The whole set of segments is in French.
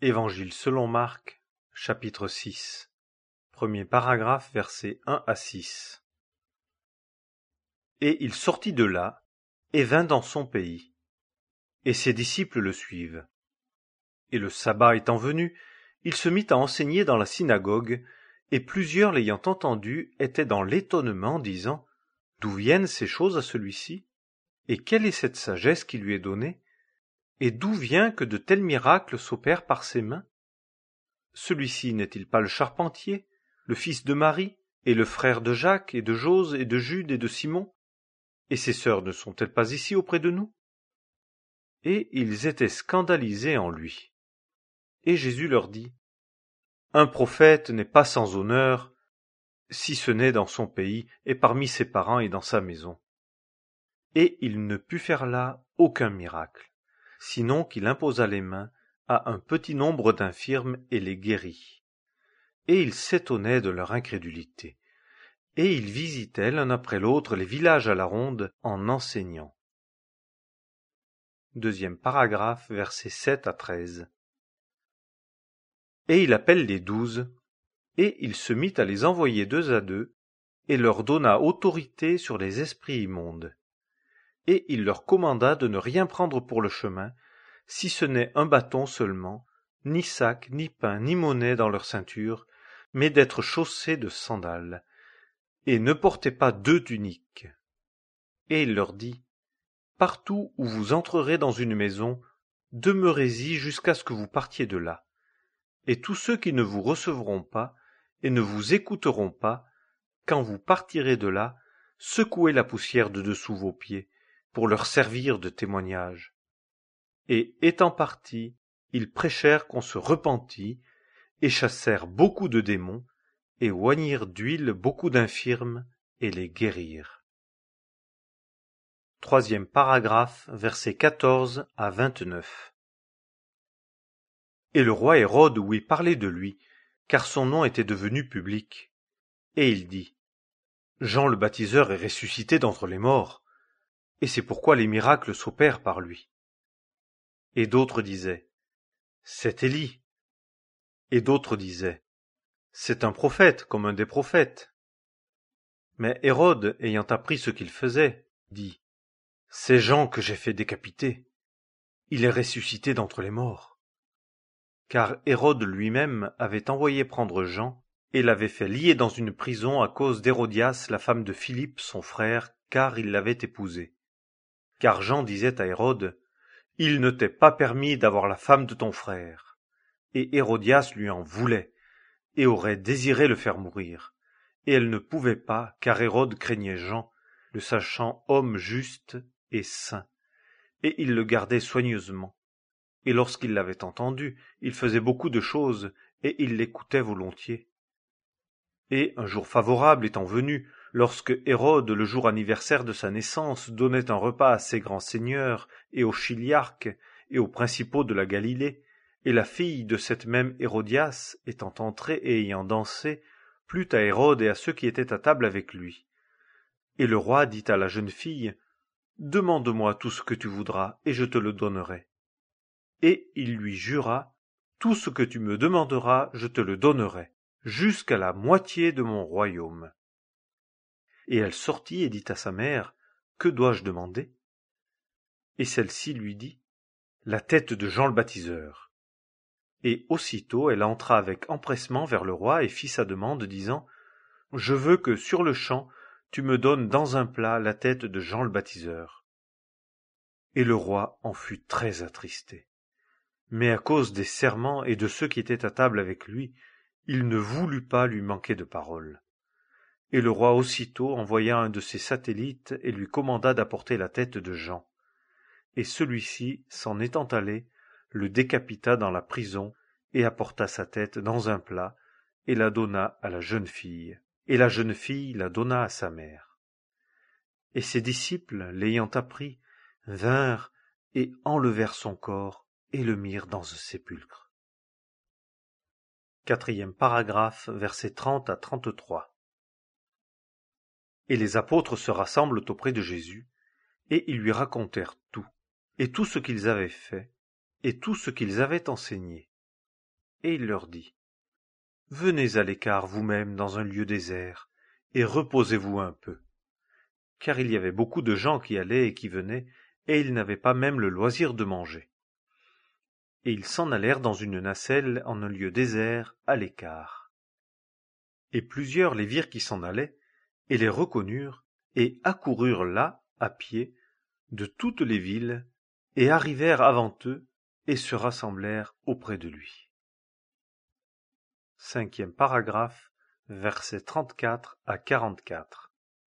Évangile selon Marc, chapitre 6. Premier paragraphe, versets 1 à 6. Et il sortit de là, et vint dans son pays. Et ses disciples le suivent. Et le sabbat étant venu, il se mit à enseigner dans la synagogue, et plusieurs l'ayant entendu étaient dans l'étonnement, disant : D'où viennent ces choses à celui-ci ? Et quelle est cette sagesse qui lui est donnée ? Et d'où vient que de tels miracles s'opèrent par ses mains ? Celui-ci n'est-il pas le charpentier, le fils de Marie, et le frère de Jacques, et de Jose, et de Jude, et de Simon ? Et ses sœurs ne sont-elles pas ici auprès de nous ? Et ils étaient scandalisés en lui. Et Jésus leur dit : Un prophète n'est pas sans honneur, si ce n'est dans son pays, et parmi ses parents et dans sa maison. Et il ne put faire là aucun miracle, sinon qu'il imposa les mains à un petit nombre d'infirmes et les guérit. Et ils s'étonnaient de leur incrédulité. Et ils visitaient l'un après l'autre les villages à la ronde en enseignant. Deuxième paragraphe, versets 7 à 13. Et il appelle les 12, et il se mit à les envoyer 2 à 2, et leur donna autorité sur les esprits immondes. Et il leur commanda de ne rien prendre pour le chemin, si ce n'est un bâton seulement, ni sac, ni pain, ni monnaie dans leur ceinture, mais d'être chaussés de sandales, et ne portez pas 2 tuniques. Et il leur dit : Partout où vous entrerez dans une maison, demeurez-y jusqu'à ce que vous partiez de là. Et tous ceux qui ne vous recevront pas et ne vous écouteront pas, quand vous partirez de là, secouez la poussière de dessous vos pieds, pour leur servir de témoignage. Et étant partis, ils prêchèrent qu'on se repentit, et chassèrent beaucoup de démons, et oignirent d'huile beaucoup d'infirmes, et les guérirent. Troisième paragraphe, versets 14 à 29. Et le roi Hérode ouït parler de lui, car son nom était devenu public. Et il dit : Jean le baptiseur est ressuscité d'entre les morts, et c'est pourquoi les miracles s'opèrent par lui. Et d'autres disaient : C'est Élie. Et d'autres disaient : C'est un prophète comme un des prophètes. Mais Hérode, ayant appris ce qu'il faisait, dit : C'est Jean que j'ai fait décapiter. Il est ressuscité d'entre les morts. Car Hérode lui-même avait envoyé prendre Jean et l'avait fait lier dans une prison à cause d'Hérodias, la femme de Philippe, son frère, car il l'avait épousée. Car Jean disait à Hérode : Il ne t'est pas permis d'avoir la femme de ton frère. Et Hérodias lui en voulait, et aurait désiré le faire mourir. Et elle ne pouvait pas, car Hérode craignait Jean, le sachant homme juste et saint, et il le gardait soigneusement. Et lorsqu'il l'avait entendu, il faisait beaucoup de choses, et il l'écoutait volontiers. Et un jour favorable étant venu, lorsque Hérode, le jour anniversaire de sa naissance, donnait un repas à ses grands seigneurs, et aux chiliarques, et aux principaux de la Galilée, et la fille de cette même Hérodias, étant entrée et ayant dansé, plut à Hérode et à ceux qui étaient à table avec lui. Et le roi dit à la jeune fille : Demande-moi tout ce que tu voudras, et je te le donnerai. Et il lui jura : Tout ce que tu me demanderas, je te le donnerai, jusqu'à la moitié de mon royaume. Et elle sortit et dit à sa mère : Que dois-je demander ? Et celle-ci lui dit : La tête de Jean le baptiseur. Et aussitôt elle entra avec empressement vers le roi et fit sa demande, disant : Je veux que sur-le-champ tu me donnes dans un plat la tête de Jean le baptiseur. Et le roi en fut très attristé. Mais à cause des serments et de ceux qui étaient à table avec lui, il ne voulut pas lui manquer de parole. Et le roi aussitôt envoya un de ses satellites et lui commanda d'apporter la tête de Jean. Et celui-ci, s'en étant allé, le décapita dans la prison et apporta sa tête dans un plat et la donna à la jeune fille. Et la jeune fille la donna à sa mère. Et ses disciples, l'ayant appris, vinrent et enlevèrent son corps et le mirent dans un sépulcre. Quatrième paragraphe, versets 30 à 33. Et les apôtres se rassemblent auprès de Jésus, et ils lui racontèrent tout, et tout ce qu'ils avaient fait, et tout ce qu'ils avaient enseigné. et il leur dit: Venez à l'écart vous-même dans un lieu désert, et reposez-vous un peu. Car il y avait beaucoup de gens qui allaient et qui venaient, et ils n'avaient pas même le loisir de manger. Et ils s'en allèrent dans une nacelle en un lieu désert, à l'écart. Et plusieurs les virent qui s'en allaient, et les reconnurent, et accoururent là, à pied, de toutes les villes, et arrivèrent avant eux, et se rassemblèrent auprès de lui. 5e paragraphe, versets 34 à 44.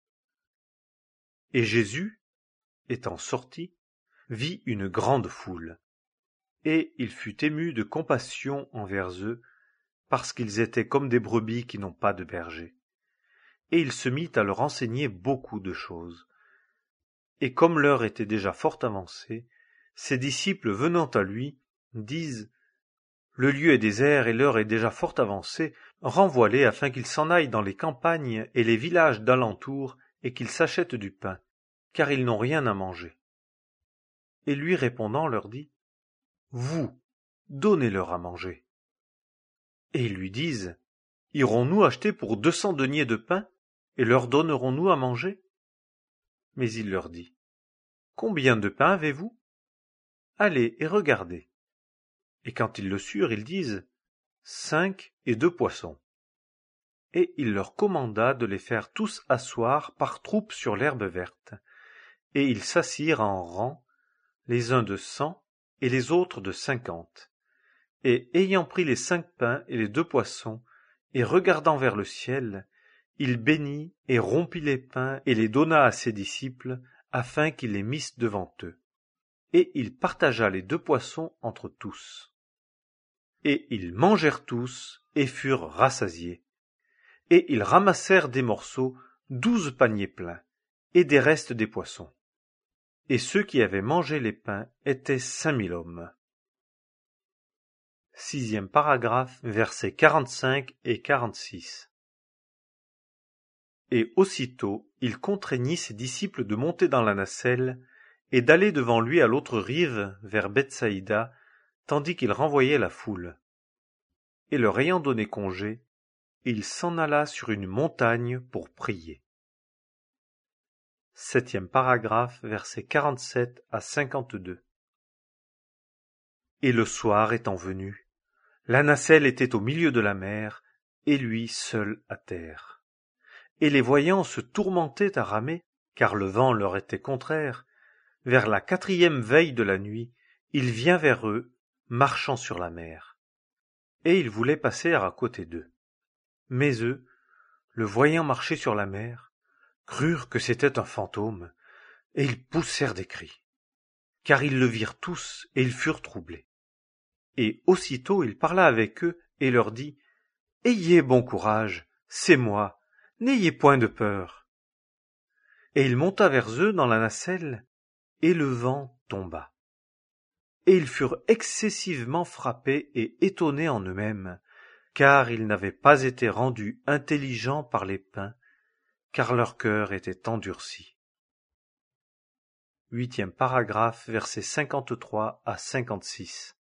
Et Jésus, étant sorti, vit une grande foule, et il fut ému de compassion envers eux, parce qu'ils étaient comme des brebis qui n'ont pas de berger. Et il se mit à leur enseigner beaucoup de choses. Et comme l'heure était déjà fort avancée, ses disciples venant à lui disent: Le lieu est désert et l'heure est déjà fort avancée, renvoie-les afin qu'ils s'en aillent dans les campagnes et les villages d'alentour et qu'ils s'achètent du pain, car ils n'ont rien à manger. Et lui répondant leur dit: Vous, donnez-leur à manger. Et ils lui disent: Irons-nous acheter pour 200 deniers de pain, et leur donnerons-nous à manger? Mais il leur dit: Combien de pain avez-vous? Allez et regardez. Et quand ils le surent, ils disent: 5 et 2 poissons. Et il leur commanda de les faire tous asseoir par troupes sur l'herbe verte. Et ils s'assirent en rang, les uns de 100 et les autres de 50. Et ayant pris les 5 pains et les 2 poissons, et regardant vers le ciel, il bénit et rompit les pains et les donna à ses disciples, afin qu'ils les missent devant eux. Et il partagea les 2 poissons entre tous. Et ils mangèrent tous et furent rassasiés. Et ils ramassèrent des morceaux 12 paniers pleins, et des restes des poissons. Et ceux qui avaient mangé les pains étaient 5000 hommes. 6e paragraphe, versets 45 et 46. Et aussitôt il contraignit ses disciples de monter dans la nacelle et d'aller devant lui à l'autre rive, vers Bethsaïda, tandis qu'il renvoyait la foule. Et leur ayant donné congé, il s'en alla sur une montagne pour prier. 7e paragraphe, versets 47 à 52. Et le soir étant venu, la nacelle était au milieu de la mer, et lui seul à terre. Et les voyants se tourmentaient à ramer, car le vent leur était contraire. Vers la 4e veille de la nuit, il vient vers eux, marchant sur la mer. Et il voulait passer à côté d'eux. Mais eux, le voyant marcher sur la mer, crurent que c'était un fantôme, et ils poussèrent des cris. Car ils le virent tous, et ils furent troublés. Et aussitôt il parla avec eux, et leur dit: Ayez bon courage, c'est moi, n'ayez point de peur. Et il monta vers eux dans la nacelle, et le vent tomba. Et ils furent excessivement frappés et étonnés en eux-mêmes, car ils n'avaient pas été rendus intelligents par les pains, car leur cœur était endurci. 8e paragraphe, versets 53 à 56.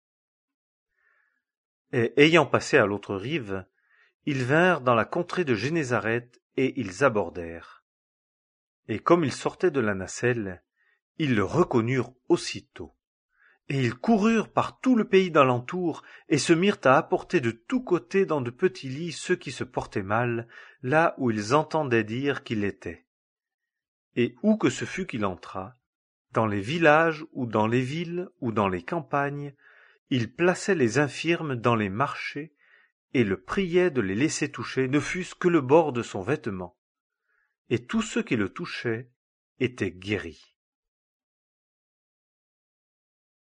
Et ayant passé à l'autre rive, ils vinrent dans la contrée de Génézareth, et ils abordèrent. Et comme ils sortaient de la nacelle, ils le reconnurent aussitôt. Et ils coururent par tout le pays d'alentour, et se mirent à apporter de tous côtés dans de petits lits ceux qui se portaient mal, là où ils entendaient dire qu'il était. Et où que ce fût qu'il entra, dans les villages ou dans les villes ou dans les campagnes, il plaçait les infirmes dans les marchés, et le priait de les laisser toucher, ne fût-ce que le bord de son vêtement. Et tous ceux qui le touchaient étaient guéris.